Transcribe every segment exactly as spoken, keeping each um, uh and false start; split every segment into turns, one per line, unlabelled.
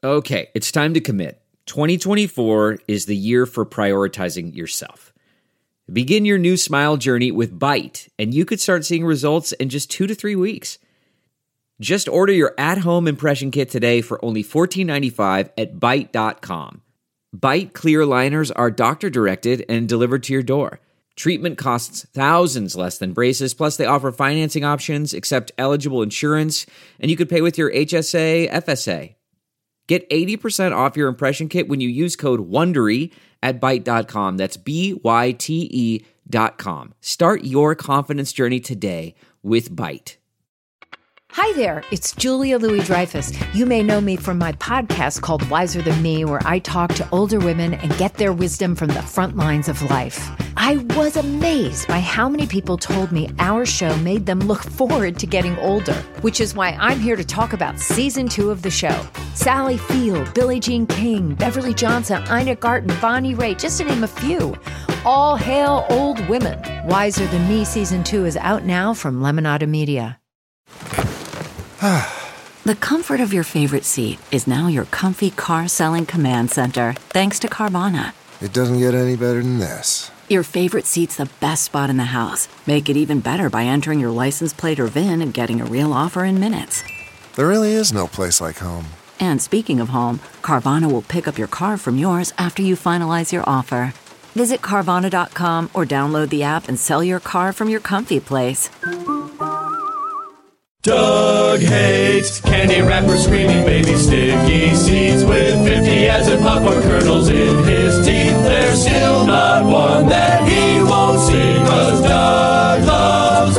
Okay, it's time to commit. twenty twenty-four is the year for prioritizing yourself. Begin your new smile journey with Byte, and you could start seeing results in just two to three weeks. Just order your at-home impression kit today for only fourteen ninety-five at byte dot com. Byte clear aligners are doctor-directed and delivered to your door. Treatment costs thousands less than braces, plus they offer financing options, accept eligible insurance, and you could pay with your H S A, F S A. Get eighty percent off your impression kit when you use code WONDERY at byte dot com. That's B Y T E dot com. Start your confidence journey today with Byte.
Hi there, it's Julia Louis-Dreyfus. You may know me from my podcast called Wiser Than Me, where I talk to older women and get their wisdom from the front lines of life. I was amazed by how many people told me our show made them look forward to getting older, which is why I'm here to talk about season two of the show. Sally Field, Billie Jean King, Beverly Johnson, Ina Garten, Bonnie Raitt, just to name a few. All hail old women. Wiser Than Me season two is out now from Lemonada Media.
The comfort of your favorite seat is now your comfy car-selling command center, thanks to Carvana.
It doesn't get any better than this.
Your favorite seat's the best spot in the house. Make it even better by entering your license plate or V I N and getting a real offer in minutes.
There really is no place like home.
And speaking of home, Carvana will pick up your car from yours after you finalize your offer. Visit Carvana dot com or download the app and sell your car from your comfy place.
Doug hates candy wrappers, screaming baby sticky seeds with fifty ads and popcorn kernels in his teeth. There's still not one that he won't see, 'cause Doug loves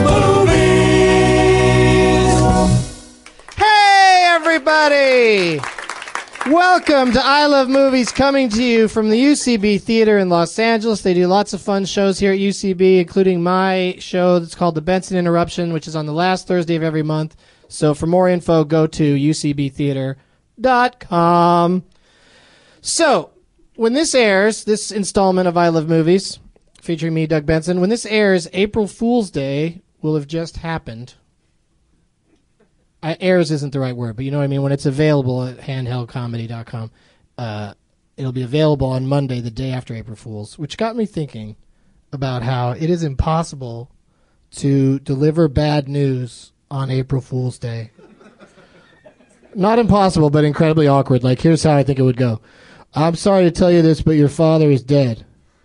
movies.
Hey, everybody! Welcome to I Love Movies, coming to you from the U C B Theater in Los Angeles. They do lots of fun shows here at U C B, including my show that's called The Benson Interruption, which is on the last Thursday of every month. So for more info, go to U C B theater dot com. So, when this airs, this installment of I Love Movies, featuring me, Doug Benson, when this airs, April Fool's Day will have just happened. Uh, airs isn't the right word, but you know what I mean? When it's available at handheld comedy dot com, uh, it'll be available on Monday, the day after April Fool's, which got me thinking about how it is impossible to deliver bad news on April Fool's Day. Not impossible, but incredibly awkward. Like, here's how I think it would go. I'm sorry to tell you this, but your father is dead.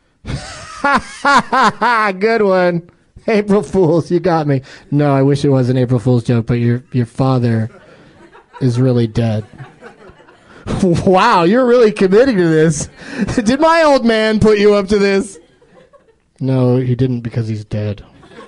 Good one. April Fools, you got me. No, I wish it was an April Fool's joke, but your your father is really dead. Wow, you're really committing to this. Did my old man put you up to this? No, he didn't, because he's dead.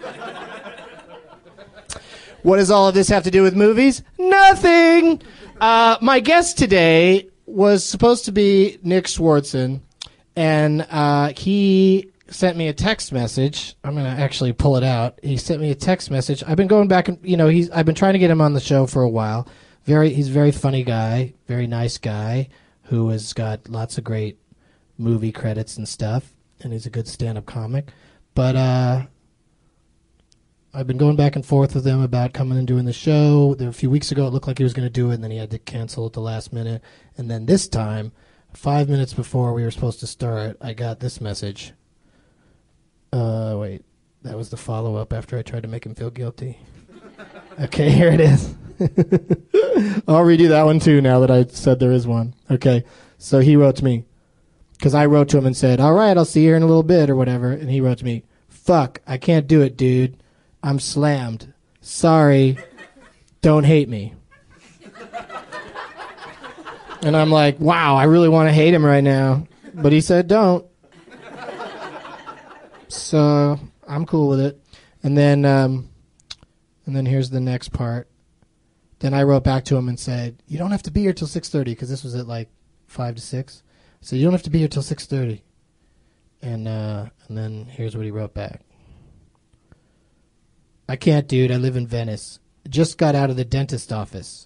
What does all of this have to do with movies? Nothing! Uh, my guest today was supposed to be Nick Swardson, and uh, he sent me a text message. I'm going to actually pull it out. He sent me a text message. I've been going back and, you know, he's I've been trying to get him on the show for a while. Very, he's a very funny guy, very nice guy who has got lots of great movie credits and stuff, and he's a good stand-up comic. But uh, I've been going back and forth with him about coming and doing the show. A few weeks ago, it looked like he was going to do it, and then he had to cancel at the last minute. And then this time, five minutes before we were supposed to start, I got this message. Uh, wait, that was the follow-up after I tried to make him feel guilty. Okay, here it is. I'll redo that one too now that I said there is one. Okay, so he wrote to me, because I wrote to him and said, all right, I'll see you here in a little bit or whatever, and he wrote to me, fuck, I can't do it, dude. I'm slammed. Sorry, don't hate me. And I'm like, wow, I really want to hate him right now. But he said don't. So I'm cool with it. And then um, and then here's the next part. Then I wrote back to him and said, you don't have to be here till six thirty, because this was at like five to six. So you don't have to be here till six thirty. And, uh, and then here's what he wrote back. I can't, dude. I live in Venice. Just got out of the dentist office.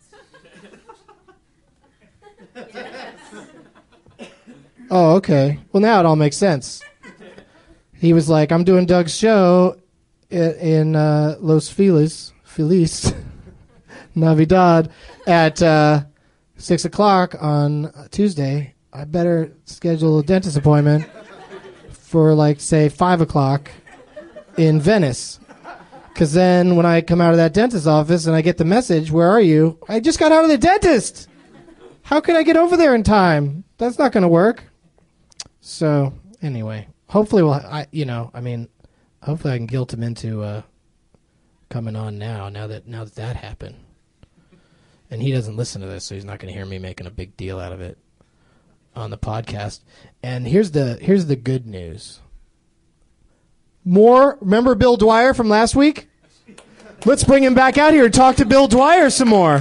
Oh, okay. Well, now it all makes sense. He was like, I'm doing Doug's show in, in uh, Los Feliz, Feliz, Navidad, at uh, six o'clock on Tuesday, I better schedule a dentist appointment for, like, say, five o'clock in Venice. Because then when I come out of that dentist's office and I get the message, where are you? I just got out of the dentist. How can I get over there in time? That's not going to work. So, anyway, hopefully we'll, I, you know, I mean, hopefully I can guilt him into uh, coming on now, now that now that that happened. And he doesn't listen to this, so he's not going to hear me making a big deal out of it on the podcast. And here's the here's the good news. More, remember Bill Dwyer from last week? Let's bring him back out here and talk to Bill Dwyer some more.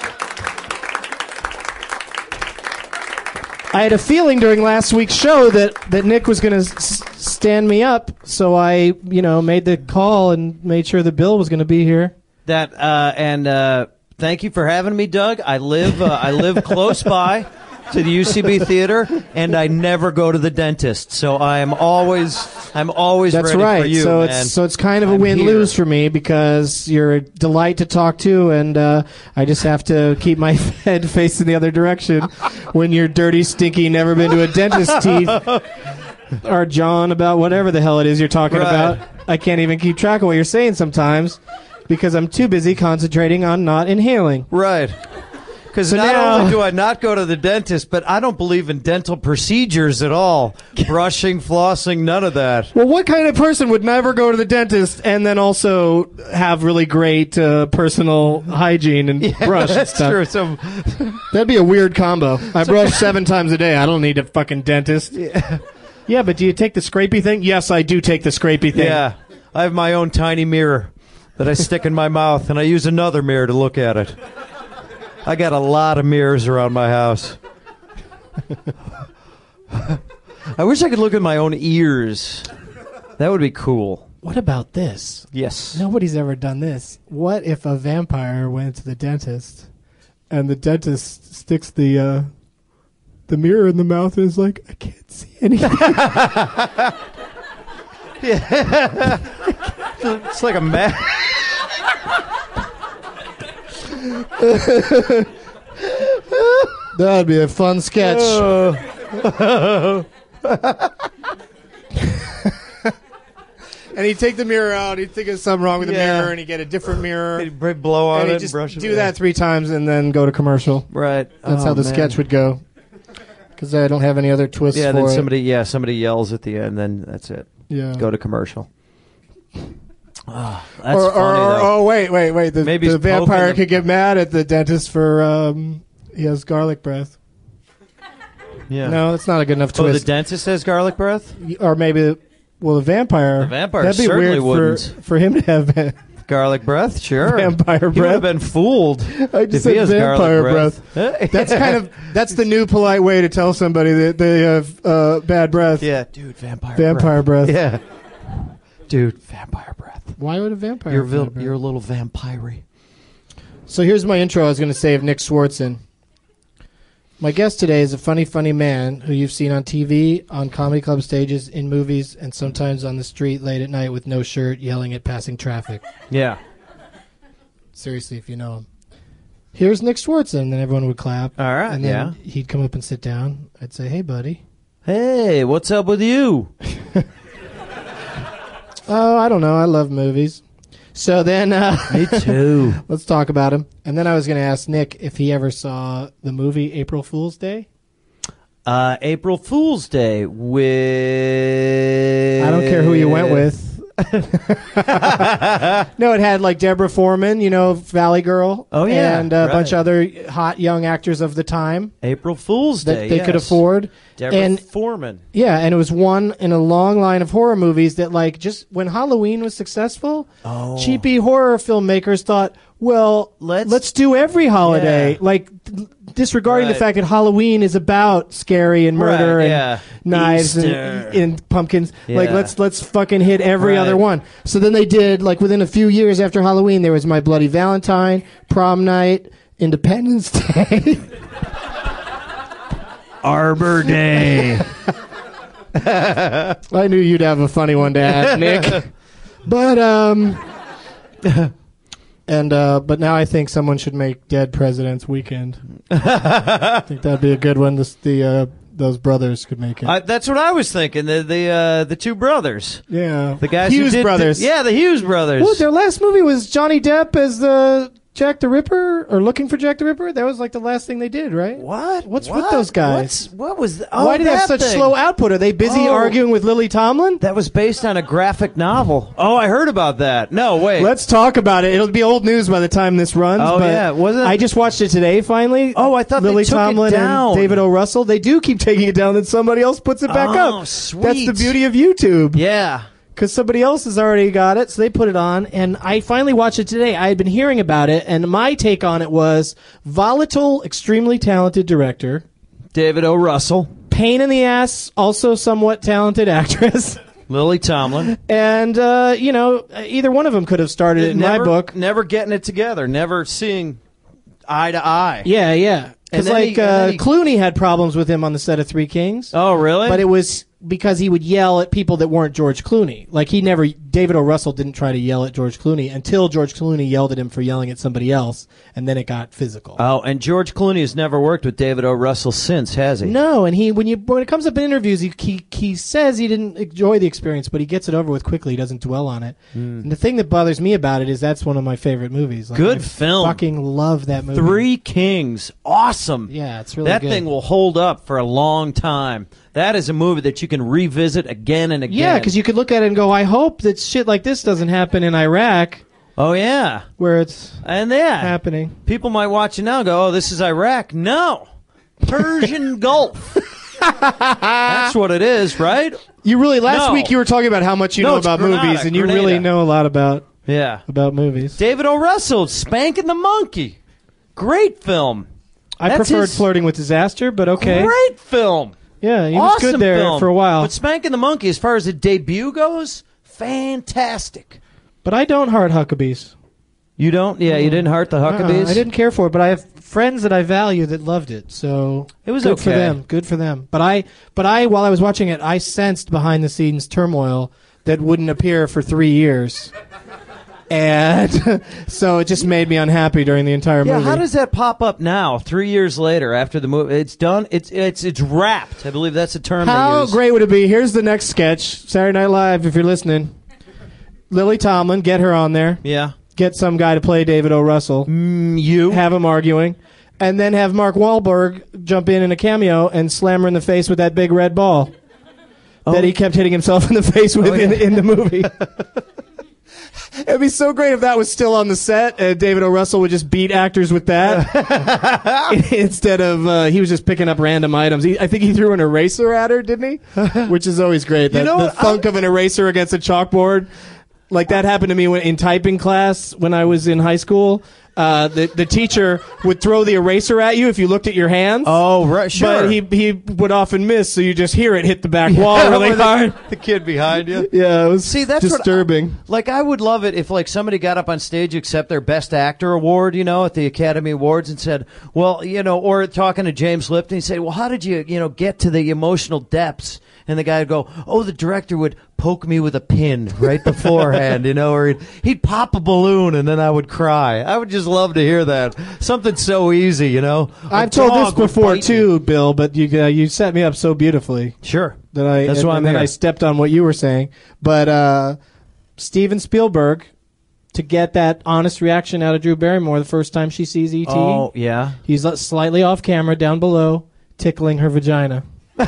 I had a feeling during last week's show that, that Nick was going to s- stand me up, so I, you know, made the call and made sure that Bill was going to be here.
That uh, and uh, thank you for having me, Doug. I live uh, I live close by to the U C B theater, and I never go to the dentist, so I am always I'm always
That's
ready
right.
for you.
So
man.
it's so it's kind of a
I'm
win
here.
lose for me because you're a delight to talk to, and uh, I just have to keep my head facing the other direction when you're dirty, stinky, never been to a dentist's teeth are jawing about whatever the hell it is you're talking
Right.
about. I can't even keep track of what you're saying sometimes because I'm too busy concentrating on not inhaling.
Right. Because
So
not
now-
only do I not go to the dentist, but I don't believe in dental procedures at all. Brushing, flossing, none of that.
Well, what kind of person would never go to the dentist and then also have really great uh, personal hygiene and brush and
That's
stuff?
true. So,
That'd be a weird combo. I brush seven times a day. I don't need a fucking dentist. Yeah. yeah, but do you take the scrapey thing? Yes, I do take the scrapey thing.
yeah, I have my own tiny mirror that I stick in my mouth, and I use another mirror to look at it. I got a lot of mirrors around my house. I wish I could look at my own ears. That would be cool.
What about this?
Yes.
Nobody's ever done this. What if a vampire went to the dentist and the dentist sticks the uh, the mirror in the mouth and is like, I can't see anything.
It's like a ma-
That'd be a fun sketch. And he'd take the mirror out. He'd think there's something wrong with the
Yeah.
mirror, and he'd get a different mirror.
He'd br- blow on
and
it
he'd
and
just
brush it.
do that three times and then go to commercial.
Right.
That's
Oh,
how the
man.
sketch would go. Because I don't have any other twists
Yeah,
for
then
it.
somebody yeah, somebody yells at the end, then that's it.
Yeah.
Go to commercial. Oh, that's
or, or,
funny,
or,
though.
oh, wait, wait, wait. The,
Maybe
the
he's poking
vampire
them.
could get mad at the dentist for um, he has garlic breath.
Yeah.
No, that's not a good enough
Oh, the
twist.
dentist has garlic breath?
Or maybe, well, the vampire.
The vampire
that'd be
certainly
weird for,
wouldn't.
for him to have
Garlic breath? Sure.
vampire
He would have
breath.
been fooled
I
if
just
he
said
has
vampire
garlic
breath. That's kind of that's the new polite way to tell somebody that they have uh, bad breath.
Yeah, dude, vampire
Vampire breath.
Yeah. Dude, vampire breath.
Why would a vampire?
You're,
have
vil-
bad breath?
you're a little vampire.
So here's my intro I was going to say of Nick Swartzen. My guest today is a funny, funny man who you've seen on T V, on comedy club stages, in movies, and sometimes on the street late at night with no shirt yelling at passing traffic.
Yeah.
Seriously, if you know him. Here's Nick Swartzen, and then everyone would clap.
All right,
And then
yeah.
he'd come up and sit down. I'd say, hey, buddy.
Hey, what's up with you?
Oh, I don't know. I love movies. So then uh,
Me too.
let's talk about him. And then I was going to ask Nick if he ever saw the movie April Fool's Day.
Uh, April Fool's Day with...
I don't care who you went with. No, it had like Deborah Foreman, you know, Valley Girl.
Oh, yeah,
And a
right.
bunch of other hot young actors of the time
April Fool's
that
Day,
they could
yes.
afford.
Deborah
And
Foreman.
yeah, and it was one in a long line of horror movies that, like, just when Halloween was successful,
Oh.
cheapy horror filmmakers thought, well,
Let's-
let's, do every holiday.
Yeah.
Like, disregarding the
Right.
fact that Halloween is about scary and murder
Right,
and
yeah.
knives and,
Easter.
and pumpkins. Like,
Yeah.
let's let's fucking hit every
Right.
other one. So then they did, like, within a few years after Halloween, there was My Bloody Valentine, Prom Night, Independence Day.
Arbor Day.
I knew you'd have a funny one to add, Nick. But um, And uh, but now I think someone should make Dead Presidents Weekend. I think that'd be a good one. This, the uh, those brothers could make it.
I, that's what I was thinking. The the uh, the two brothers.
Yeah,
The guys
Hughes
who did,
brothers.
did- yeah, the Hughes brothers.
Well, their last movie was Johnny Depp as the Jack the Ripper, or Looking for Jack the Ripper. That was like the last thing they did, right?
What?
What's
What?
with those guys?
What's, what was? The, oh,
Why do they have
that
such
thing.
slow output? Are they busy
Oh.
arguing with Lily Tomlin?
That was based on a graphic novel. Oh, I heard about that. No, wait.
Let's talk about it. It'll be old news by the time this runs.
Oh,
but
yeah, was it?
I just watched it today. Finally.
Oh, I thought they
Lily
took it
Tomlin
down.
and David O. Russell. They do keep taking it down, then somebody else puts it back
Oh,
up.
sweet.
That's the beauty of YouTube.
Yeah.
Because somebody else has already got it, so they put it on, and I finally watched it today. I had been hearing about it, and my take on it was volatile, extremely talented director,
David O. Russell,
pain in the ass, also somewhat talented actress,
Lily Tomlin.
and uh, you know, either one of them could have started it in
never,
my book.
Never getting it together. Never seeing eye to eye.
Yeah, yeah. Because
And then
like
he- and
uh,
then he-
Clooney had problems with him on the set of Three Kings.
Oh, really?
But it was because he would yell at people that weren't George Clooney. Like he never, David O. Russell didn't try to yell at George Clooney until George Clooney yelled at him for yelling at somebody else, and then it got physical.
Oh, and George Clooney has never worked with David O. Russell since, has he?
No, and he when you when it comes up in interviews, he, he he says he didn't enjoy the experience, but he gets it over with quickly. He doesn't dwell on it.
Mm.
And the thing that bothers me about it is that's one of my favorite movies. Like,
Good
I
film.
Fucking love that movie.
Three Kings. Awesome.
Yeah, it's really
That
good.
thing will hold up for a long time. That is a movie that you can revisit again and again.
Yeah, because you could look at it and go, I hope that shit like this doesn't happen in Iraq,
Oh, yeah.
where it's
And yeah.
happening.
People might watch it now and go, oh, this is Iraq. No. Persian Gulf. That's what it is, right?
You really last
No.
week you were talking about how much you
No,
know
it's
about
Grenada,
movies, and you
Grenada.
really know a lot about
Yeah.
about movies.
David O. Russell, Spanking the Monkey. Great film.
I
That's
preferred
his-
Flirting with Disaster, but okay.
Great film.
Yeah, he was
Awesome
good there
film.
for a while.
But Spanking the Monkey, as far as the debut goes, fantastic.
But I don't heart Huckabees.
You don't? Yeah, you didn't heart the Huckabees?
Uh-uh, I didn't care for it, but I have friends that I value that loved it. So
It was
good for
okay.
them. Good for them. But I, but I, while I was watching it, I sensed behind the scenes turmoil that wouldn't appear for three years, and so it just made me unhappy during the entire
Yeah,
movie.
how does that pop up now, three years later, after the movie? It's done. It's it's it's wrapped. I believe that's the term they
How
use.
great would it be? Here's the next sketch. Saturday Night Live, if you're listening. Lily Tomlin, get her on there.
Yeah.
Get some guy to play David O. Russell.
Mm, you.
Have him arguing. And then have Mark Wahlberg jump in in a cameo and slam her in the face with that big red ball that he kept hitting himself in the face with
Oh, yeah.
in, in the movie. It'd be so great if that was still on the set and David O. Russell would just beat actors with that instead of uh, he was just picking up random items. He, I think he threw an eraser at her, didn't he? Which is always great. That,
know
the
what?
thunk of an eraser against a chalkboard. Like that happened to me when, in typing class when I was in high school. Uh, the the teacher would throw the eraser at you if you looked at your hands.
Oh, right, sure.
But he he would often miss, so you just hear it hit the back wall really
With the-
hard.
The kid behind you.
Yeah, it was
See, that's what I-
disturbing.
Like, I would love it if, like, somebody got up on stage, accept their Best Actor award, you know, at the Academy Awards, and said, well, you know, or talking to James Lipton, he said, well, how did you, you know, get to the emotional depths? And the guy would go, oh, the director would poke me with a pin right beforehand, you know, or he'd, he'd pop a balloon and then I would cry. I would just love to hear that. Something so easy, you know. A
I've told this
dog would
before
bite
too, Bill, but you uh, you set me up so beautifully
me. Sure.
that I
That's
and,
why I'm
and then
here.
I stepped on what you were saying. But uh, Steven Spielberg, to get that honest reaction out of Drew Barrymore the first time she sees E T,
Oh, yeah.
he's uh, slightly off camera down below, tickling her vagina.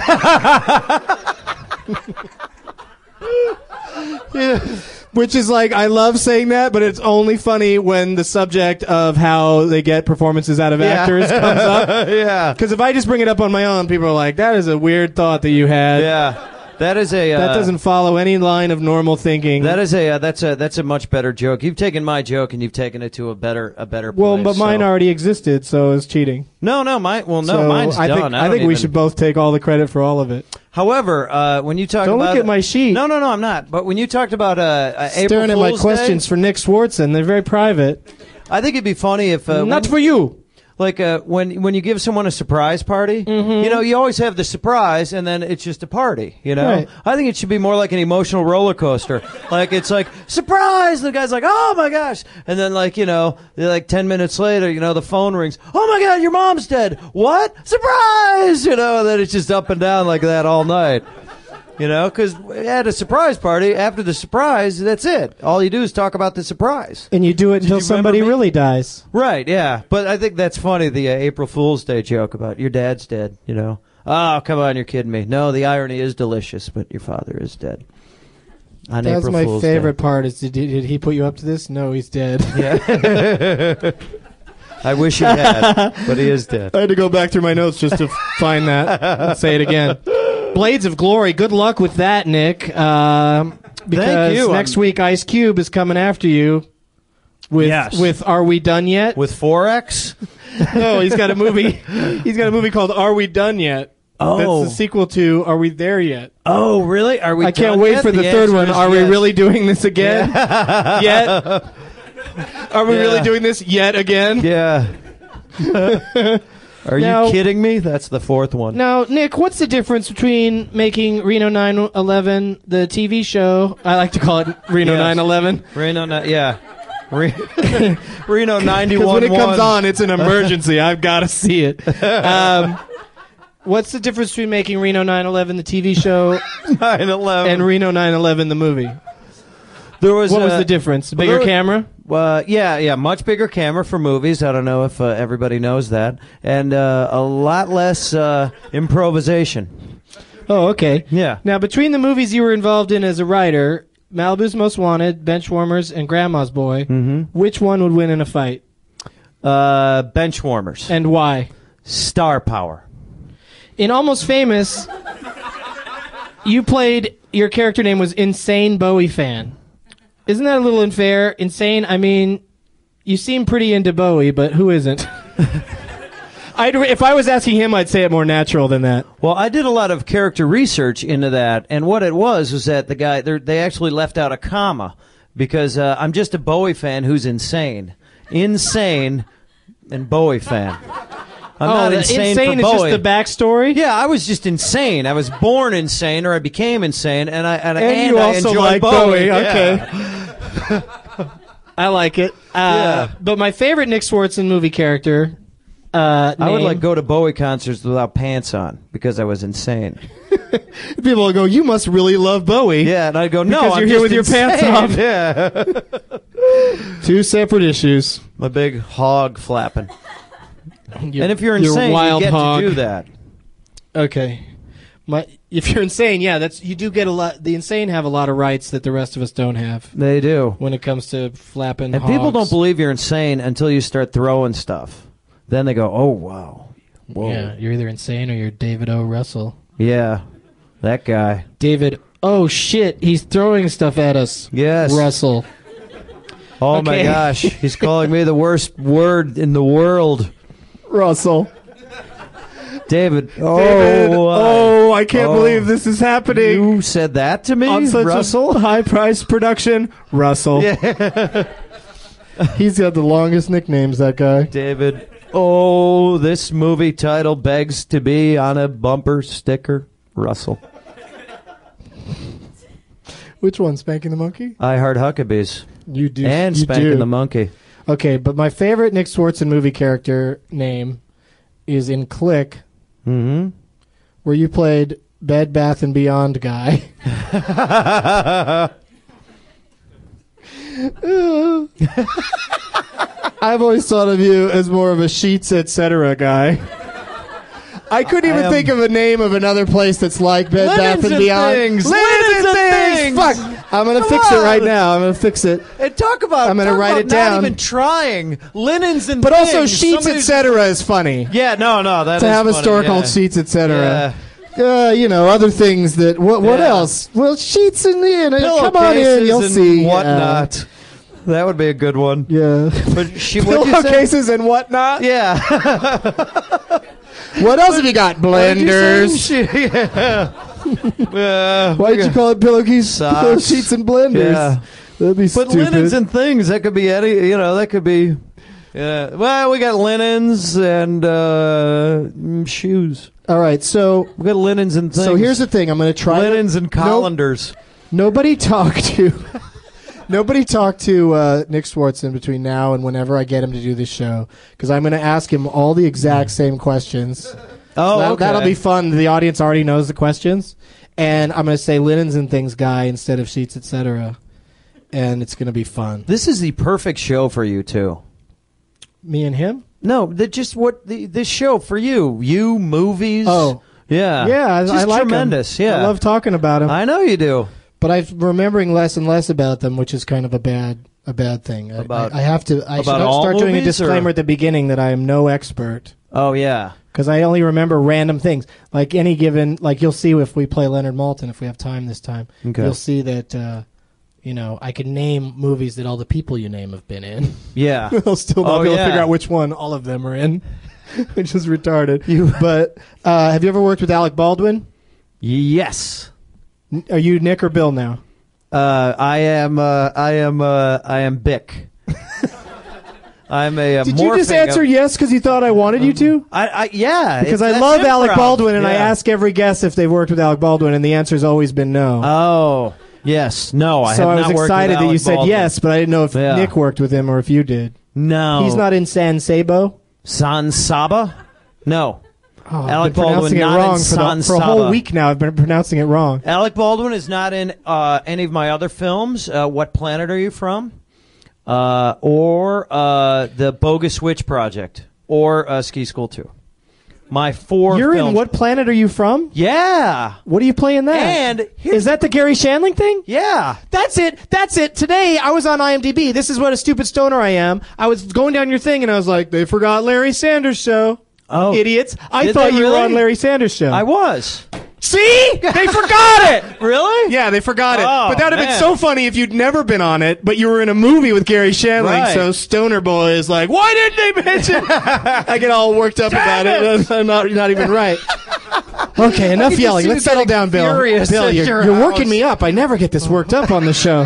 Yeah. Which is like, I love saying that, but it's only funny when the subject of how they get performances out of actors comes up.
Yeah.
Because if I just bring it up on my own, people are like, that is a weird thought that you had.
Yeah. That is a. Uh,
That doesn't follow any line of normal thinking.
That is a uh, that's a that's a much better joke. You've taken my joke and you've taken it to a better a better place.
well, but mine
so.
already existed, so it's cheating.
No, no, mine. Well, no,
so
mine's
I
done.
think,
I,
I
don't
think we
even-
should both take all the credit for all of it.
However, uh, when you talk
Don't
about
look at my sheet.
No, no, no, I'm not. But when you talked about uh, uh, April
Staring at my
Fool's
questions
Day,
for Nick Swartzen. They're very private.
I think it'd be funny if uh,
Not
when-
for you.
like uh, when when you give someone a surprise party,
Mm-hmm.
you know, you always have the surprise, and then it's just a party. You know,
Right.
I think it should be more like an emotional roller coaster. Like it's like surprise, the guy's like, oh my gosh, and then like you know, like ten minutes later, you know, the phone rings. Oh my God, your mom's dead. What? Surprise! You know, and then it's just up and down like that all night. You know, because at a surprise party, after the surprise, that's it. All you do is talk about the surprise.
And you do it until
you
somebody
remember me?
really dies.
Right, yeah. But I think that's funny, the uh, April Fool's Day joke about your dad's dead, you know. Oh, come on, you're kidding me. No, the irony is delicious, but your father is dead. On
That's
April
my
Fool's
favorite
Day.
part. Is did, did he put you up to this? No, he's dead.
Yeah. I wish he had, but he is dead.
I had to go back through my notes just to find that and say it again. Blades of Glory. Good luck with that, Nick. Um, because
Thank you.
next
I'm-
week Ice Cube is coming after you with
Yes.
with Are We Done Yet?
With four X?
No, he's got a movie. He's got a movie called Are We Done Yet?
Oh.
That's the sequel to Are We There Yet?
Oh, really? Are we
I can't
done
wait
yet?
for the, third
answer
one.
is
Are we
yes.
really doing this again? Yet? Are we
Yeah.
really doing this yet again?
Yeah. Are
Now-
you kidding me? That's the fourth one.
Now, Nick, what's the difference between making Reno nine eleven, the T V show? I like to call it Reno
Yes.
nine eleven.
Reno, ni- yeah. Re- Reno ninety-one.
Because when it comes on, it's an emergency. I've got to see it. Um, what's the difference between making Reno nine eleven, the T V show,
nine eleven.
and Reno nine eleven, the movie?
There was
What was
uh,
the difference?
well,
Bigger
there-
camera?
Uh, yeah, yeah, much bigger camera for movies. I don't know if uh, everybody knows that, and uh, a lot less uh, improvisation.
Oh, okay.
Yeah.
Now, between the movies you were involved in as a writer, Malibu's Most Wanted, Benchwarmers, and Grandma's Boy,
Mm-hmm.
which one would win in a fight?
Uh, bench warmers.
And why?
Star power.
In Almost Famous, you played, your character name was Insane Bowie Fan. Isn't that a little unfair? Insane, I mean, you seem pretty into Bowie, but who isn't? I'd, if I was asking him, I'd say it more natural than that.
Well, I did a lot of character research into that, and what it was was that the guy they're- they actually left out a comma because uh, I'm just a Bowie fan who's insane, insane, and Bowie fan. I'm
oh,
not
the
insane,
insane
for
is
Bowie.
just the backstory?
Yeah, I was just insane. I was born insane, or I became insane, and I and,
And
and
you
I
also
enjoyed
like
Bowie.
Bowie,
Yeah.
okay. I like it. Uh,
Yeah.
But my favorite Nick Swartzen movie character, uh,
I would
name-
like go to Bowie concerts without pants on because I was insane.
people will go, you must really love Bowie.
Yeah, and I'd go, no,
Because
I'm
you're here
just
with your pants
insane."
off.
Yeah,
Two separate issues.
my big hog flapping.
Your-
And if you're
your
insane,
wild
you get
hog.
to do that.
Okay. My, if you're insane, yeah, that's you do get a lot. The insane have a lot of rights that the rest of us don't have
They do.
when it comes to flapping.
And people
hogs.
don't believe you're insane until you start throwing stuff. Then they go, oh, wow. Whoa.
Yeah, you're either insane or you're David O. Russell.
Yeah, that guy.
David. Oh shit, he's throwing stuff at us.
Yes.
Russell.
Oh, my
Okay.
gosh. He's calling me the worst word in the world.
Russell.
David. Oh,
David.
uh,
Oh, I can't
oh.
believe this is happening.
You said that to me,
On such
Russell?
a high-priced production, Russell.
Yeah.
He's got the longest nicknames, that guy.
David. Oh, this movie title begs to be on a bumper sticker. Russell.
Which one, Spanking the Monkey?
I Heart Huckabees.
You do.
And
you
Spanking
do.
the Monkey.
Okay, but my favorite Nick Swartzen movie character name is in Click,
Mm-hmm.
where you played Bed Bath and Beyond guy. I've always thought of you as more of a Sheets et cetera guy. I couldn't even
I am-
think of a name of another place that's like Bed
Linens
Bath and
and
Beyond.
Things.
Linens,
Linens
and
and
things.
Things.
Fuck! I'm gonna
Come
fix it
on.
right now. I'm gonna fix it.
And talk about
I'm gonna
talk
write
about
it down.
Not even trying linens and
But also
things.
Sheets
Somebody-
et cetera is funny.
Yeah, no, no, that
To
is
have a
funny,
store
yeah.
called Sheets et cetera.
Yeah.
Uh, you know, other things that. What? What
Yeah.
else? Well, Sheets in the end. Come on in,
Pillowcases
you'll
and
see.
whatnot. That would be a good one.
Uh, yeah.
But she what you say?
Pillowcases and whatnot.
Yeah.
What else have you got?
What did you
Blenders.
say? She- yeah. Yeah.
Why did you call it pillowcases?
Socks.
Pillow sheets and blenders.
Yeah.
That'd be
But
stupid.
linens and things, that could be any, you know, that could be Yeah. Well, we got linens and uh, mm, shoes.
All right, so
We got linens and things.
so here's the thing. I'm going to try to-
linens and
Nope.
colanders.
Nobody talked to nobody talked to uh, Nick Swartzen between now and whenever I get him to do this show, because I'm going to ask him all the exact same questions.
Oh,
That,
okay.
That'll be fun. The audience already knows the questions, and I'm going to say linens and things guy instead of sheets, et cetera. And it's going to be fun.
This is the perfect show for you too.
Me and him.
No, that just what the this show for you. You movies.
Oh.
yeah,
Yeah, I,
Just
I like 'em.
tremendous. Yeah,
I love talking about him.
I know you do.
But I'm remembering less and less about them, which is kind of a bad a bad thing. I-
About-
I, I have to. I
about
should
all
start doing a
movies, or-
disclaimer at the beginning that I am no expert,
Oh yeah.
because I only remember random things. Like any given, like you'll see if we play Leonard Maltin, if we have time this time,
Okay.
you'll see that. Uh, you know, I can name movies that all the people you name have been in.
Yeah.
I'll still not
Oh,
be able
yeah.
to figure out which one all of them are in, which is retarded. But uh, have you ever worked with Alec Baldwin?
Yes.
N- Are you Nick or Bill now?
Uh, I am. Uh, I am. Uh, I am Bick. I'm a. Uh,
Did you just
morphing
answer
of-
yes because you thought I wanted you to?
I, I yeah.
Because
it's-
I
that's
love Alec
improv.
Baldwin, and I
Yeah.
ask every guest if they've worked with Alec Baldwin, and the answer's always been no.
Oh yes. No. I
so
have
I was
not worked with
excited that you
Alec
said
Baldwin.
yes, but I didn't know if
Yeah.
Nick worked with him or if you did.
No.
He's not in San Sabo.
San Saba. No.
Oh,
Alec
I've been
Baldwin
pronouncing it
not
wrong
in
for, the,
San
for a whole
Saba.
week now. I've been pronouncing it wrong.
Alec Baldwin is not in uh, any of my other films. Uh, What Planet Are You From? Uh, or uh, The Bogus Witch Project. Or uh, Ski School two. My four
You're
films.
in What Planet Are You From?
Yeah.
What do you play in that?
And here's-
is that the Gary Shandling thing?
Yeah.
That's it. That's it. Today I was on IMDb. This is what a stupid stoner I am. I was going down your thing and I was like, they forgot Larry Sanders' show.
Oh.
Idiots. I
Did
thought
they
you were
really?
on Larry Sanders' show.
I was.
See? They forgot it.
Really?
Yeah, they forgot it.
Oh,
but that would have been
man.
so funny if you'd never been on it, but you were in a movie with Gary Shandling,
Right.
so Stoner Boy is like, why didn't they mention? I get all worked up about it. I'm not, not even right. Okay, enough
just
yelling.
see
Let's
you
settle
getting
down, Bill.
furious
Bill,
at
you're,
your
you're
house.
working me up. I never get this worked up on the show.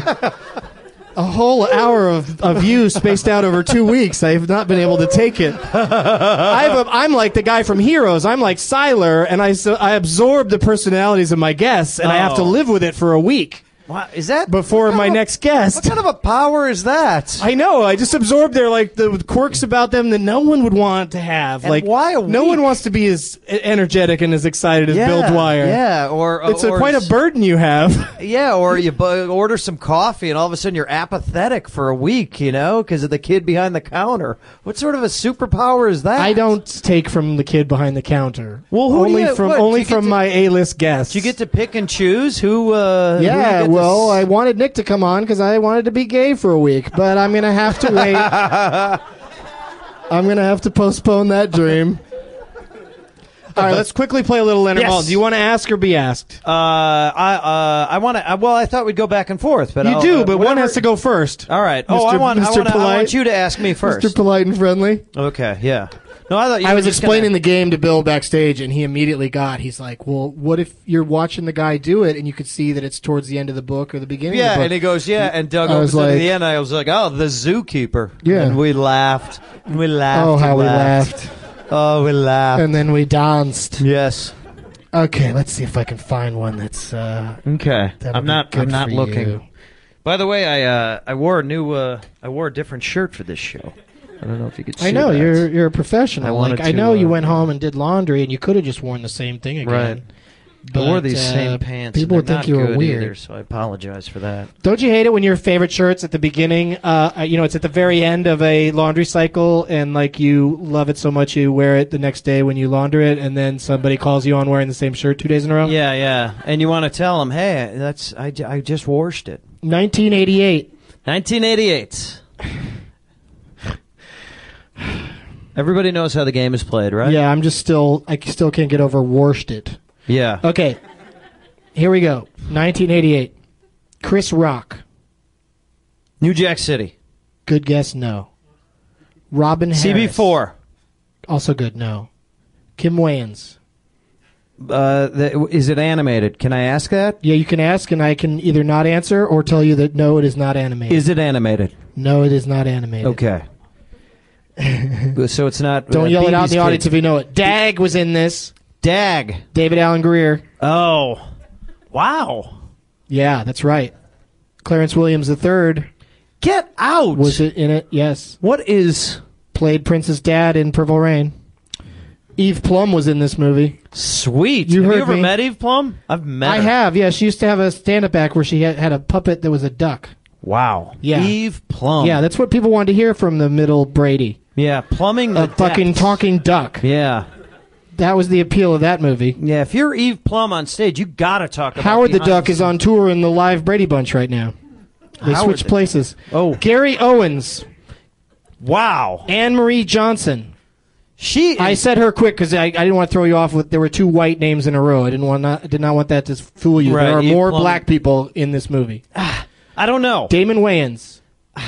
A whole hour of, of you spaced out over two weeks. I have not been able to take it. I have a, I'm like the guy from Heroes. I'm like Siler, and I, so, I absorb the personalities of my guests, and I have to
Oh.
live with it for a week
Wow. Is that
before
what
my
kind of a-
next guest.
What kind of a power is that?
I know. I just absorbed their like the quirks about them that no one would want to have.
And
like
why a
no
week?
one wants to be as energetic and as excited as
yeah,
Bill Dwyer.
Yeah, or
It's a,
or
quite a
s-
burden you have.
Yeah, or you bu- order some coffee and all of a sudden you're apathetic for a week, you know, because of the kid behind the counter. What sort of a superpower is that?
I don't take from the kid behind the counter.
Well, who do
only
you-
from
what, do
only
you get
from
to-
my A-list guests.
Do you get to pick and choose who? Uh, who you
Yeah,
get to
well,
s-
I wanted Nick to come on because I wanted to be gay for a week, but I'm gonna have to wait. I'm gonna have to postpone that dream. All right, let's quickly play a little Leonard
Yes.
Maltin. Do you want to ask or be asked?
Uh, I uh, I want to. Well, I thought we'd go back and forth, but
You
I'll,
do,
uh,
but one
whatever-
has to go first.
All right. Oh, I
Mister
want. I
Mister
want, I
Polite.
want you to ask me first.
Mister Polite and Friendly.
Okay. Yeah. No, I thought you
I
were
was
just
explaining
gonna-
the game to Bill backstage, and he immediately got. He's like, "Well, what if you're watching the guy do it, and you could see that it's towards the end of the book or the beginning
Yeah,
of the book?"
and he goes, yeah, and Doug
I was
opens it
like-
at the end. I was like, oh, the zookeeper.
Yeah.
And we laughed. And we laughed.
Oh,
and
how we
laughed.
laughed.
Oh, we laughed.
And then we danced.
Yes.
Okay, let's see if I can find one that's. Uh,
Okay.
that'll
I'm
be
not.
good
I'm not
for
looking.
you.
By the way, I uh, I wore a new. Uh, I wore a different shirt for this show. I don't know if you could see
I know
that.
you're you're a professional.
I
like
wanted
I
to,
know you
uh,
went home and did laundry, and you could have just worn the same thing again.
Right.
But,
I wore these
uh,
same pants.
People
and
would
they're
think you
not
were
good
weird.
either, so I apologize for that.
Don't you hate it when your favorite shirts at the beginning, uh, you know, it's at the very end of a laundry cycle, and like you love it so much you wear it the next day when you launder it, and then somebody calls you on wearing the same shirt two days in a row?
Yeah, yeah. And you want to tell them, hey, that's I, j- I just washed it.
nineteen eighty-eight.
nineteen eighty-eight. Everybody knows how the game is played, right?
Yeah, I'm just still, I still can't get over washed it.
Yeah.
Okay, here we go. nineteen eighty-eight. Chris Rock.
New Jack City.
Good guess, no. Robin Harris.
C B four.
Also good, no. Kim Wayans.
Uh, the, is it animated? Can I ask that?
Yeah, you can ask, and I can either not answer or tell you that no, it is not animated.
Is it animated?
No, it is not animated.
Okay. So it's not.
Don't
uh,
yell it out in
B B's
the audience
kids.
if you know it. Dag was in this.
Dag.
David Alan Grier.
Oh, wow.
Yeah, that's right. Clarence Williams the third
Get out.
was it in it. Yes,
What is
played Prince's dad in Purple Rain. Eve Plum was in this movie.
sweet?
You
have
heard
you ever
me.
met Eve Plum? I've met.
I
her.
have. Yeah, she used to have a stand-up act where she had, had a puppet that was a duck.
Wow.
Yeah.
Eve Plum.
Yeah, that's what people wanted to hear from the middle Brady.
Yeah. Plumbing the
A fucking
depths.
talking duck.
Yeah.
That was the appeal of that movie.
Yeah. If you're Eve Plum on stage, you gotta talk about
Howard the
behind
Duck is
scenes.
on tour in the live Brady Bunch right now. They
Howard
switched
the-
places.
Oh.
Gary Owens,
Wow.
Anne Marie Johnson.
She. Is,
I said her quick because I, I didn't want to throw you off with. There were two white names in a row. I didn't want not, did not want that to fool you.
Right,
There are
Eve
more
Plum-
black people in this movie.
I don't know.
Damon Wayans,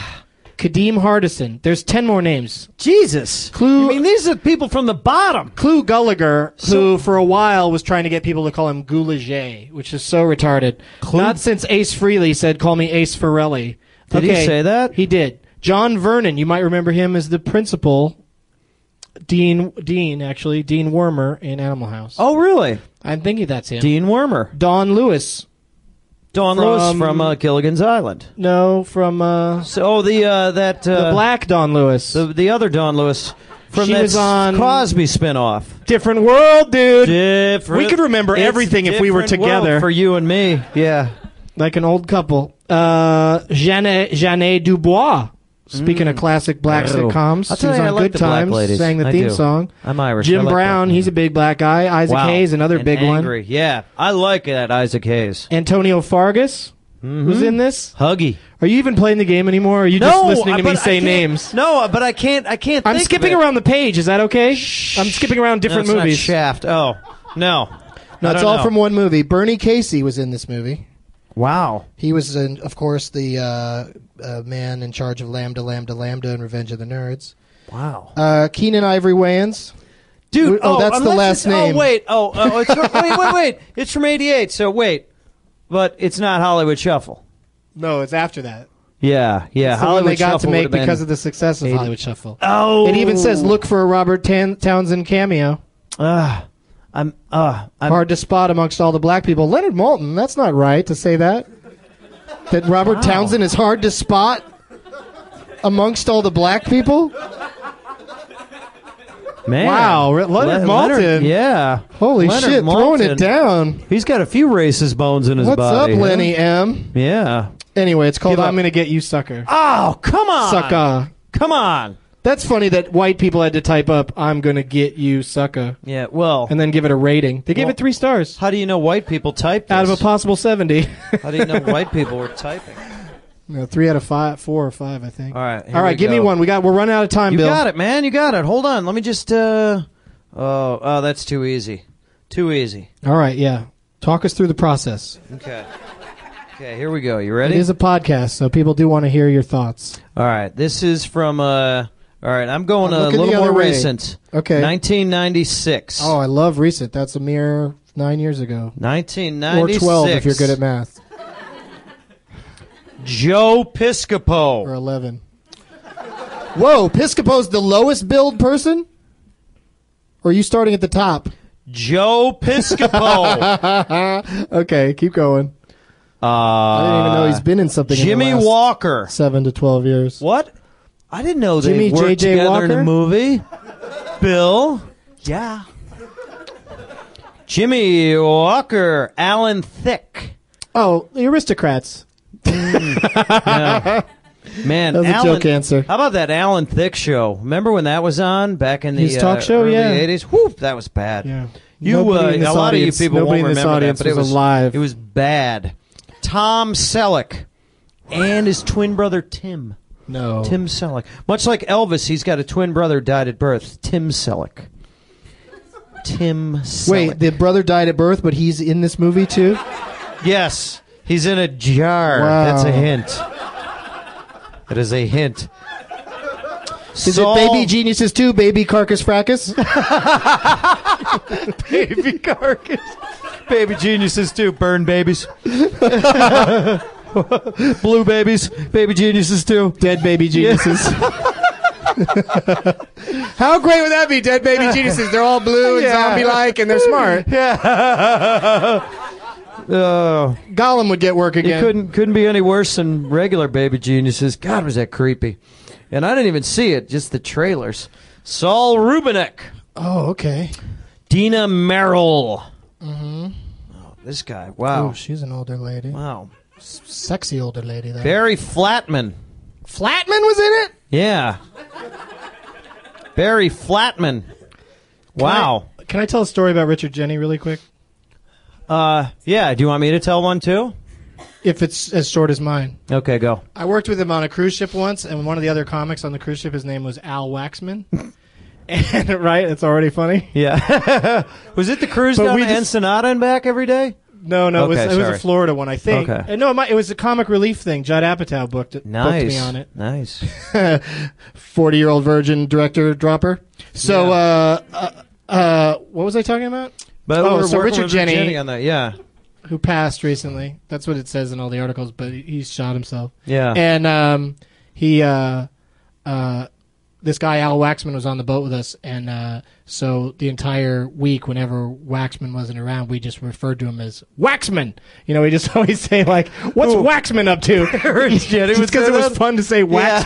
Kadeem Hardison. There's ten more names.
Jesus.
Clue-
I mean, these are people from the bottom.
Clu Gulager,
So-
who for a while was trying to get people to call him Goulager, which is so retarded.
Clu-
Not since Ace Frehley said, "Call me Ace Ferrelli."
Did he say that?
He did. John Vernon, you might remember him as the principal. Dean, Dean actually, Dean Wormer in Animal House.
Oh, really?
I'm thinking that's him.
Dean Wormer.
Don Lewis.
Dawn
From-
Lewis from uh, Gilligan's Island.
No, from uh,
So, oh, the uh, that uh,
the Black Don Lewis.
the the other Dawn Lewis from
She
that
was on-
Cosby spinoff.
Different world, dude.
Different.
We could remember
It's
everything if we were
different world
together.
for you and me. Yeah.
Like an old couple. Uh, Jeanne, Jeanne Dubois. Speaking of classic black
Oh.
sitcoms,
I'll
she
tell
was
you,
on
I like
Good
the black
Times,
ladies.
sang the
I
theme
do.
song.
I'm Irish. I
Jim
like
Brown,
that.
he's a big black guy. Isaac
Wow.
Hayes, another
And
big
angry. Yeah, I like that Isaac Hayes.
one. Antonio Fargas was in this.
Huggy.
Are you even playing the game anymore? Or are you just
No,
listening to
but
me
I
say
can't-
names?
No, but I can't. I can't.
I'm
think
skipping
of it.
around the page. Is that okay? I'm skipping around different
no, it's
movies.
Not Shaft. Oh no.
No,
I
it's
don't
all
know.
from one movie. Bernie Casey was in this movie.
Wow.
He was, in, of course, the uh, uh, man in charge of Lambda, Lambda, Lambda, and Revenge of the Nerds.
Wow.
Uh, Keenan Ivory Wayans.
Dude,
Oh, that's the
unless
last
it's-
name.
Oh, wait. Oh, oh it's from, wait, wait, wait. It's from eighty-eight. So wait, but it's not Hollywood Shuffle.
No, it's after that.
Yeah, yeah.
It's the one
Hollywood
they got
Shuffle
to make
would've been-
because of the success of
eighty
Hollywood Shuffle.
Oh,
It even says, look for a Robert Tan- Townsend cameo.
Uh, I'm. Uh, I'm.
Hard to spot amongst all the black people. Leonard Maltin, that's not right to say that. That Robert
Wow.
Townsend is hard to spot amongst all the black people?
Man.
Wow, Re- Leonard
Le-
Maltin.
yeah.
Holy
Leonard
shit, throwing
Maltin.
it down.
He's got a few racist bones in his
What's
body.
up,
huh?
Lenny M?
Yeah.
Anyway, it's called
Give up.
I'm Gonna Get You Sucker.
Oh, come on.
Sucker.
Come on.
That's funny that white people had to type up I'm Gonna Get You Sucker
Yeah, well,
and then give it a rating. They gave
Well,
it three stars
how do you know white people type this?
out of a possible seventy.
How do you know white people were typing?
No, three out of five, four or five, I think.
All right. here
All right,
we
give me
go.
one. We got. We're running out of time,
You
Bill.
got it, man. You got it. Hold on. Let me just. Uh, oh, oh, that's too easy. Too easy.
All right, yeah. Talk us through the process.
Okay. Okay, here we go. You
It
ready?
is a podcast, so people do want to hear your thoughts.
All right. This is from. Uh, all right. I'm going
I'm
a
looking
little
the
more
other way.
recent.
Okay.
nineteen ninety-six.
Oh, I love recent. That's a mere nine years ago,
nineteen
or
ninety-six.
twelve if you're good at math,
Joe Piscopo.
or eleven. Whoa, Piscopo's the lowest billed person? Or are you starting at the top?
Joe Piscopo.
Okay, keep going.
uh,
I didn't even know he's been in something.
Jimmy
in the last
Walker.
seven to twelve years.
What? I didn't know they
Jimmy
worked
J J
together in
Walker?
a movie. Bill. Yeah. Jimmy Walker. Alan Thicke.
Oh, the Aristocrats.
Yeah. Man,
That was a
Alan,
joke answer.
How about that Alan Thicke show? Remember when that was on back in the
His talk
uh,
show?
early
Yeah.
eighties? Whoop, that was bad.
Yeah.
You,
Nobody
uh,
in this
a lot
audience-
of you people
nobody
won't
in this
remember
audience
that, but it
was
was
alive.
It was bad. Tom Selleck and his twin brother Tim.
No.
Tim Selleck. Much like Elvis, he's got a twin brother died at birth. Tim Selleck. Tim Selleck.
Wait, the brother died at birth, but he's in this movie too?
Yes, he's in a jar.
Wow.
That's a hint. It is a hint.
Is
Saul-
it Baby Geniuses two, Baby Carcass Fracas?
Baby carcass. Baby geniuses too. Burn babies. Blue babies. Baby geniuses too.
Dead Baby Geniuses. How great would that be? Dead baby geniuses. They're all blue and
Yeah.
zombie-like, and they're smart.
Uh,
Gollum would get work
it
again.
couldn't couldn't be any worse than regular baby geniuses. God, was that creepy. And I didn't even see it, just the trailers. Saul Rubinek.
Oh, okay.
Dina Merrill. Mm-hmm. Oh, this guy. Wow.
Oh, she's an older lady.
Wow.
Sexy older lady, though.
Barry Flatman.
Flatman was in it?
Yeah. Barry Flatman. Wow.
Can I, can I tell a story about Richard Jenny really quick?
Uh, yeah. Do you want me to tell one too?
If it's as short as mine.
Okay, go.
I worked with him on a cruise ship once, and one of the other comics on the cruise ship, his name was Al Waxman. And right, it's already funny.
Yeah. Was it the cruise
But
down
we
to
just-
Ensenada and back every day?
No, no, it was
Okay,
it was
sorry.
a Florida one, I think.
Okay.
Uh, no, it, might, it was a comic relief thing. Judd Apatow booked it.
Nice.
Booked me on it.
Nice.
forty-year-old virgin director dropper. So, uh, uh, uh, what was I talking about?
But
Oh,
we're
so
working
Richard
with
Jenny-
on that. Yeah.
Who passed recently. That's what it says in all the articles, but he, he shot himself.
Yeah.
And um, he, uh, uh, this guy, Al Waxman, was on the boat with us. And uh, so the entire week, whenever Waxman wasn't around, we just referred to him as Waxman. You know, we just always say, like, what's
Ooh.
Waxman up to?
Jenny
Just
would
because
say
it was
that?
fun to say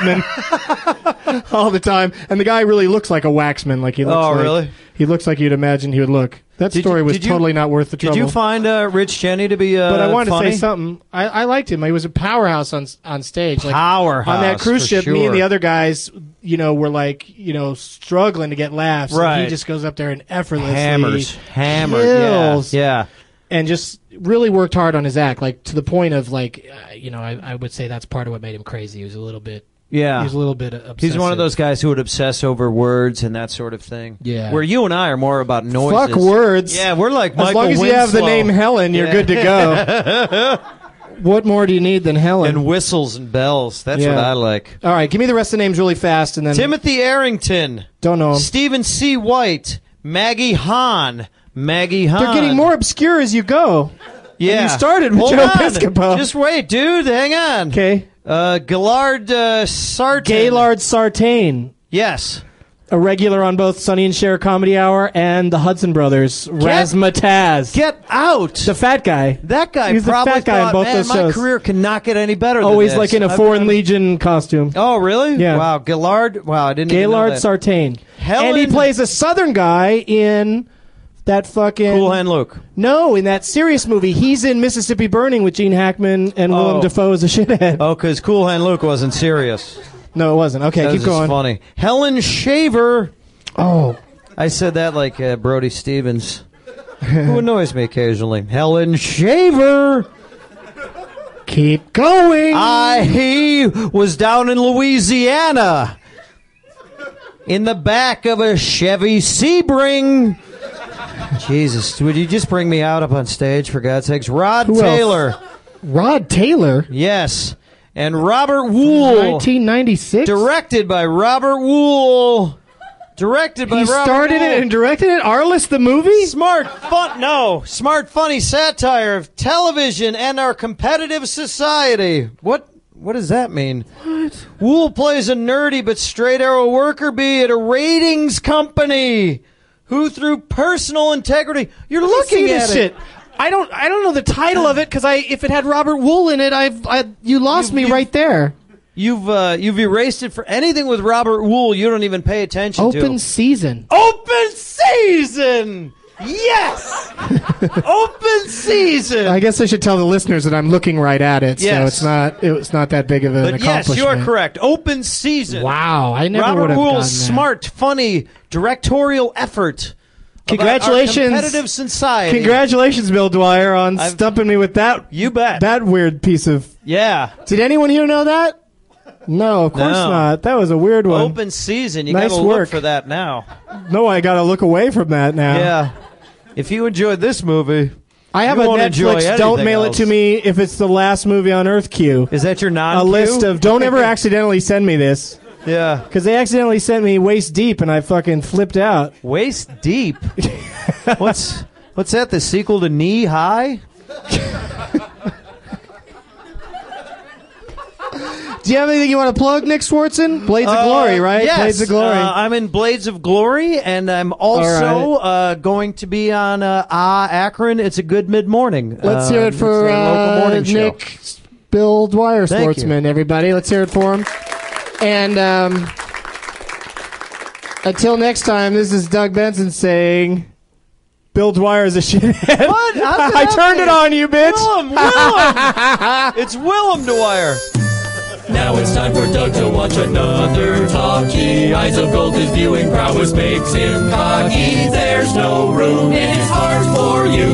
Waxman all the time. And the guy really looks like a Waxman. Like he looks
Oh,
like,
really?
He looks like you'd imagine he would look. That
Did
story
you-
was
did you-
totally not worth the
Did
trouble.
you find uh, Rich Jenny to be uh,
But I wanted
funny?
to say something. I, I liked him. He was a powerhouse on on stage. Like,
Powerhouse,
on that cruise
for
ship. Me
sure.
and the other guys, you know, were like, you know, struggling to get laughs. And
Right.
he just goes up there and effortlessly
Hammers. Hammered.
kills,
Yeah. Yeah.
and just really worked hard on his act, like to the point of like, uh, you know, I, I would say that's part of what made him crazy. He was a little bit,
Yeah.
he was a little bit obsessive.
He's one of those guys who would obsess over words and that sort of thing.
Yeah.
Where you and I are more about noises.
Fuck words.
Yeah, we're like
As
Michael
long as you have the
Winslow.
name Helen, you're
Yeah.
good to go. What more do you need than Helen?
And whistles and bells. That's
Yeah.
what I like.
All right, give me the rest of the names really fast, and then
Timothy Arrington.
don't know 'em.
Stephen C. White. Maggie Hahn. Maggie Hahn.
They're getting more obscure as you go.
Yeah.
you started with
Hold
Joe
on.
Piscopo.
Just wait, dude. Hang on.
Okay.
Uh, Gillard uh, Sartain.
Gaylord Sartain,
Yes.
a regular on both Sonny and Cher Comedy Hour and the Hudson Brothers. Razzmatazz.
Get out.
the fat guy.
That guy
He's the
probably
fat guy in
thought,
both
man,
those
my
shows."
career cannot get any better than
Always
this.
like in a
I've
Foreign
been-
Legion costume.
Oh, really?
Yeah.
Wow, Gillard. Wow, I didn't even know
Gaylord
that.
Sartain.
Helen-
And he plays a Southern guy in that fucking...
Cool Hand Luke.
No, in that serious movie. He's in Mississippi Burning with Gene Hackman and Willem
Oh.
Dafoe as a shithead.
Oh, because Cool Hand Luke wasn't serious.
No, it wasn't. Okay,
That
keep
was just
going.
funny. Helen Shaver.
Oh,
I said that like uh, Brody Stevens, who annoys me occasionally. Helen Shaver.
keep going.
I was down in Louisiana in the back of a Chevy Sebring. Jesus, would you just bring me out up on stage, for God's sakes? Rod
Who else?
Taylor.
Rod Taylor.
Yes. And Robert Wool.
nineteen ninety-six.
Directed by Robert Wool. Directed by
He
Robert
started
Wool.
it and directed it. Arliss the movie.
Smart, fun, no, smart, funny satire of television and our competitive society. What, what does that mean? What? Wool plays a nerdy but straight arrow worker bee at a ratings company who, through personal integrity, you're looking
See
at
this
it.
shit. I don't. I don't know the title of it because I. If it had Robert Wool in it, I've. I, you lost
You-
me
you-
right there.
You've uh, you've erased it for anything with Robert Wool. You don't even pay attention
Open
to.
season.
Open season. Yes. Open season.
I guess I should tell the listeners that I'm looking right at it, so
Yes.
it's not. It's not that big of an
But yes,
accomplishment.
you are correct. Open season.
Wow, I never would
Robert
have
Wool's
gotten that.
smart, funny directorial effort. about
Congratulations.
our competitive society.
Congratulations, Bill Dwyer, on
I've-
stumping me with that.
You bet.
That weird piece of.
Yeah.
Did anyone here know that? No, of course
No.
not. That was a weird one.
Open season. You
Nice
got to
work.
look for that now.
No, I got to look away from that now.
Yeah. If you enjoyed this movie,
I have
you
a
won't enjoy
Netflix. Don't
anything
mail
else.
it to me if it's the last movie on Earth queue.
Is that your non
A list of. Don't ever accidentally send me this
Yeah.
because they accidentally sent me Waist Deep and I fucking flipped out.
Waist deep. what's what's that? The sequel to Knee High?
Do you have anything you want to plug, Nick Swartzen? Blades of Glory, right?
Uh, yes.
Blades of Glory.
Uh, I'm in Blades of Glory, and I'm also
right.
uh, going to be on uh, Ah Akron. It's a good mid-morning.
Let's
uh,
hear it for
it's a local
uh,
morning show.
Nick, Bill Dwyer,
Thank
sportsman, everybody. Let's hear it for him. And um, until next time, this is Doug Benson saying... Bill Dwyer is a shithead.
What?
I turned it on you, bitch.
Willem, Willem. It's Willem Dwyer.
Now it's time for Doug to watch another talkie. Eyes of gold, his viewing prowess makes him cocky. There's no room in his heart for you.